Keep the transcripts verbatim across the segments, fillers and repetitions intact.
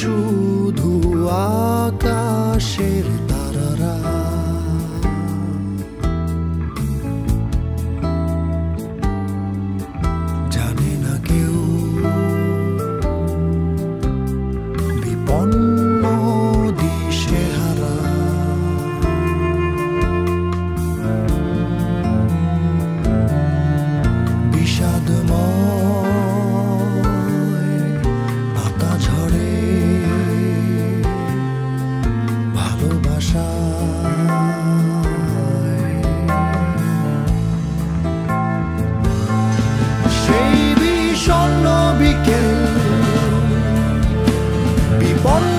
শুধু আকাশের তারারা। জানে না কেউ বিপন্ন দিশেহারা। বিষাদময় পাতা ঝরে ভালোবাসা। সেই বিষণ্ণ বিকেল বিপন্ন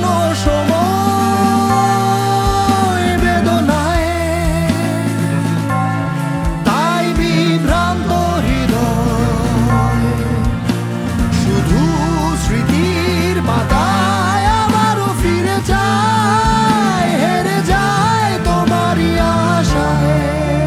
সময় বেদনায়, তাই বিভ্রান্ত হৃদয় শুধু স্মৃতির পাতায় আবারও ফিরে যায়, হেরে যায় তোমারই আশায়।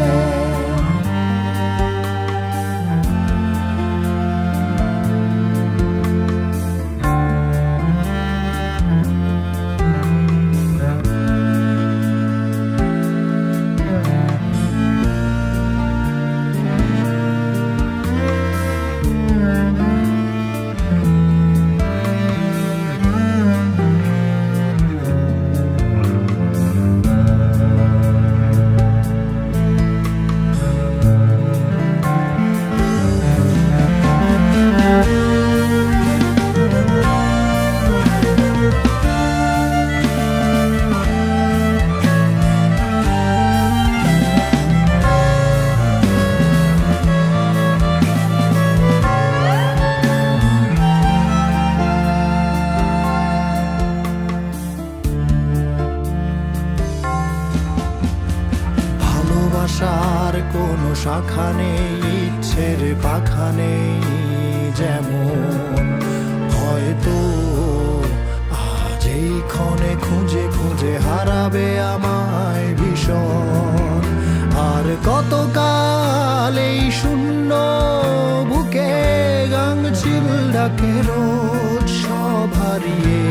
ভালোবাসার কোনো শাখা নেই, ইচ্ছের পাখা নেই, যেমন হয়তো আজ এই ক্ষণে খুঁজে খুঁজে হারাবে আমায় ভীষণ। আর কতকাল এই শূন্য বুকে গাংচিল ডাকে রোজ সব হারিয়ে।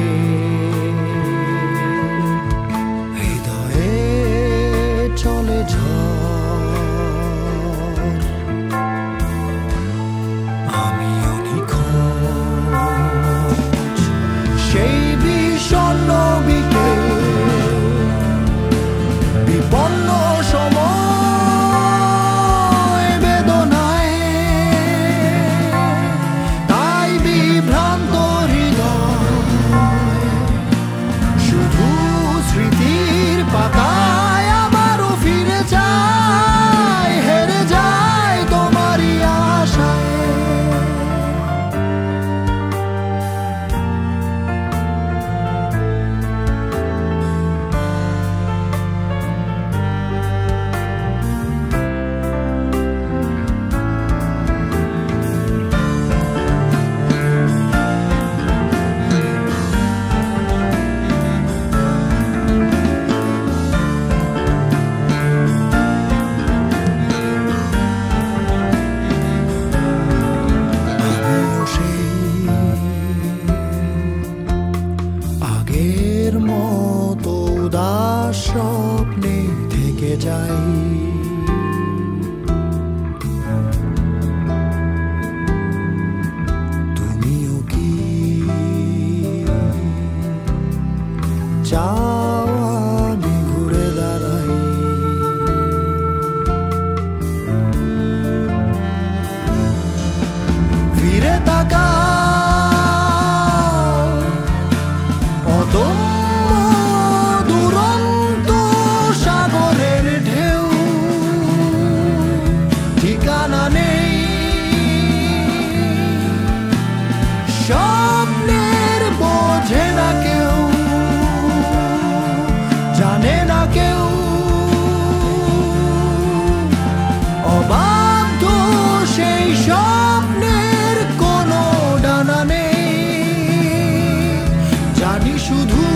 হৃদয়ে চলে ঝড়, আমিও নিখোঁজ। সেই বিষণ্ণ বিকেল বিপন্ন সময় বেদনায়, তাই বিভ্রান্ত হৃদয় শুধু স্মৃতির পাতায় আবারও ফিরে যায়, হেরে যায় তোমারই আশায়। আগের মতো উদাস স্বপ্নে থেকে যাই, তুমিও কি চাও আমি ঘুরে দাঁড়াই? ফিরে তাকা দুরন্ত সাগরের ঢেউ, ঠিকানা নেই স্বপ্নের বোঝে না কেউ, জানে না কেউ। অবাধ্য সেই স্বপ্নের কোনো ডানা নেই, জানি শুধু